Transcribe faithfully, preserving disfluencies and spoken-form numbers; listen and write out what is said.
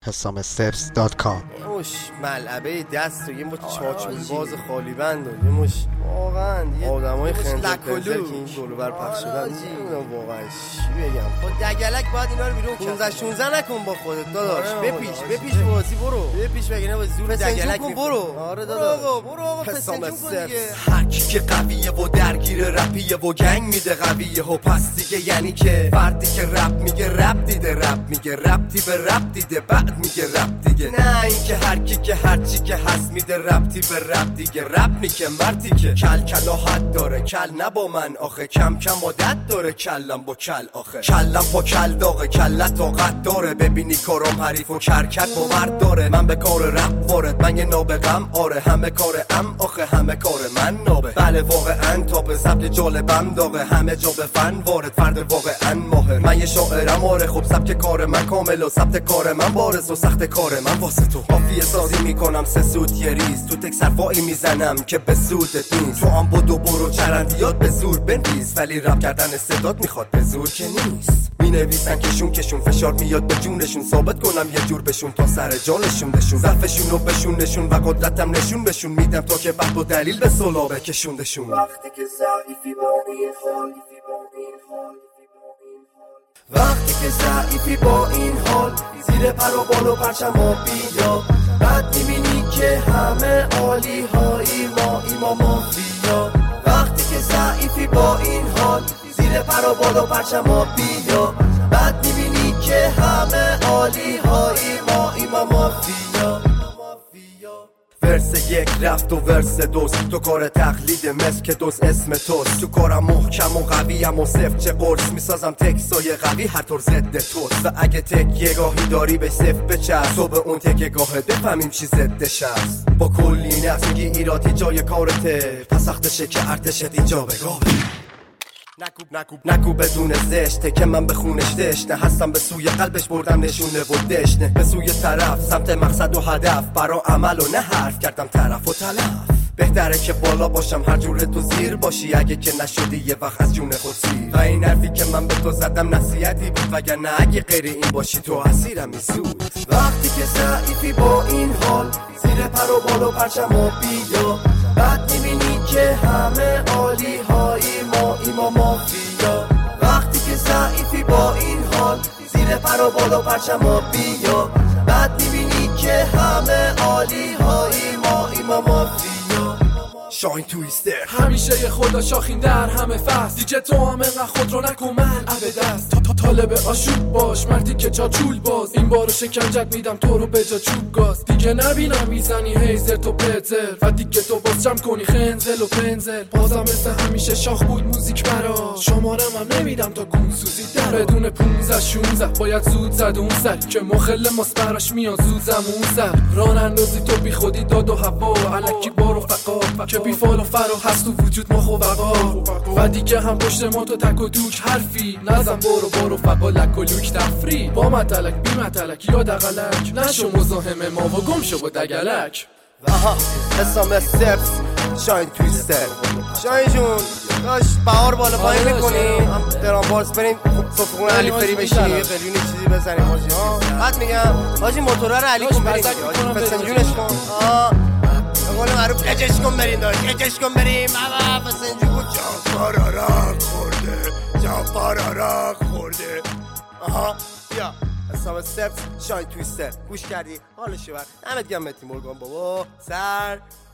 حسام استپس دات کام. یه مش ملعبه دست و یه مش چاچون باز خالی بند و یه مش واقعا آدمای خنده پزر که این دور بر پخش شدن نمیدونم واقعا چی بگم. خود دگلک باید اینا رو بیرون پانزده شانزده نکن با خودت داداش. بپیش بپیش بازی برو بپیش بگینه با زور دگلک برو. آره داداش برو برو پسنجون کن دیگه. هر کی که قویه و درگیر رپیه و گنگ میده قویه و پس دیگه یعنی که فردی که رپ میگه رپ دیده رپ میگه رپتی به رپ دیده بعد میگه رپ دیگه. نه این که هر کی که هر چی که هست میده رپتی به رپ دیگه. رپ نیکه مردی که کل کلا حد داره کل نه با من آخه کم کم عادت داره کلم با کل آخه کلم با کل داغه کلت طاقت داره ببینی کارم حریف و کرکت با مرد داره. من به کار رپ وارد من یه نابغم آره همه کار ام آخه همه کار من نابه بله واقعا تاپ سبک جالبم داغه همه جا به فن وارد فرد واقعا ماهر. من یه شاعرم آره خب سبک کار من کامل و سبت کار من بارز و سخت کار من واسه تو قافیه سازی میکنم سه سود یه ریز تو تک صرفایی میزنم که به سودت نیست. تو هم بدو برو چرندیات به زور بنویس ولی رپ کردن استعداد میخواد به زور که نیست. می نویسن کشون کشون فشار میاد به جونشون ثابت کنم یه جور بشون تا سر جانشون بشون ضعفشون رو بشون نشون و قدرتم نشون بشون میدم تا که بعد با دلیل به صلابه کشوندشون. وقتی که ضعیفی با این حال وقتی که ضعیفی با این حال زیر پر و بال و پرچم و بیا بعد میبینی که همه عالی هایی ما ایما مافیا. وقتی که ضعیفی با این حال زیر پر و بال و پرچم و بیا بعد میبینی که همه عالی هایی ما ایما مافیا. ورس یک رفت و ورس دوست تو کار تقلید مثل که دوست اسم توست. تو کارم محکم و قویم و صفر چه قرص میسازم تکسای قوی هر طور ضد توست. و اگه تک یه گاهی داری به صفر بچست تو به اون تک گاهه بفهمیم چی ضدش هست. با کلی نفس میگی ایرادی جای کارته پس سختشه که ارتشت اینجا بگاه نکو نکو نکو بدون زشته که من به خونش دشنه هستم به سوی قلبش بردم نشونه و دشنه به سوی طرف سمت مقصد و هدف برا عمل و نه حرف کردم طرف و تلف. بهتره که بالا باشم هر جور تو زیر باشی اگه که نشدی یه وقت از جون خود سیر. و این حرفی که من به تو زدم نصیحتی بود وگرنه اگه غیر این باشی تو اسیرم میسود. وقتی که ضعیفی با این حال زیر پر و بال و پرچم و بیا بعد میبینی که همه عالی هایی ما ایما مافیا. وقتی که ضعیفی با این حال زیر پر و بال و پرچم و بیا بعد میبینی که همه عالی هایی ما ایما مافیا. شاین تویستر همیشه یه خدا شاخین در همه فصل دیگه تو هم انقدر خود رو نکن من عبدست تا تا طالب آشوب باش مردی که چاچول باز این بارو شکنجت میدم تو رو به جا چوب گاز دیگه نبینم میزنی هیزر تو پتر و دیگه تو باز جمع کنی خنزل و پنزل. بازم مثل همیشه شاخ بود موزیک برا شمارم هم نمیدم تا گون سوزی در بدون پونزده شونزده باید زود زد اون سر که مخل ماس براش میاد زود زمون سر ران اندازی تو بی خودی داد و هوا علکی بارو فقط که بی فال و فرا هست تو وجود ما خوبقا و دیگه هم پشت ما تو تک و دوک حرفی نزن برو برو فقا لک و لوک تفری با متلک بی متلک یا دقلک نشو مزاحم ما و گم شو با دگلک. آها حسام استپس شاین تویستر. شاین جون داش بهار بالا پایین میکنی درام بارس بریم صفحون علی فری بشینی یه قلیونی چیزی بزنیم حاجی ها. بعد میگم حاجی موتورا رو علی کن بریم حاجی فسنجونش کن آه بقول معروف اجش کن بریم داش اجش کن بریم بابا فسنجون بود جعفر عراق خورده جعفر عراق خورده. آها بیا حسام استپس شاین تویستر گوش کردی حالشو بر دمت گرم متی مورگان بابا سر